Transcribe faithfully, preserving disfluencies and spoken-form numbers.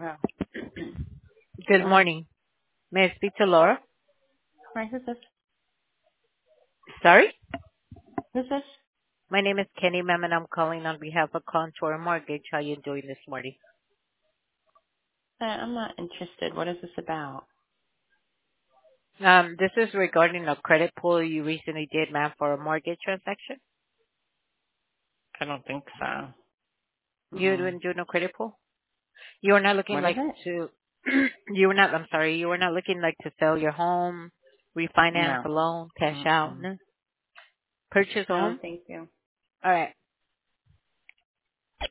Wow. Good Hello? morning. May I speak to Laura? Right, who's this? Sorry? Who's this? My name is Kenny, ma'am, and I'm calling on behalf of Contour Mortgage. How you doing this morning? Uh, I'm not interested. What is this about? Um, this is regarding a credit pull you recently did, ma'am, for a mortgage transaction. I don't think so. You Mm. didn't do no credit pull? You were not looking What is like it? to, you were not, I'm sorry, you were not looking like to sell your home, refinance No. a loan, cash out, Mm-mm. no? Purchase a No, home? thank you. All right.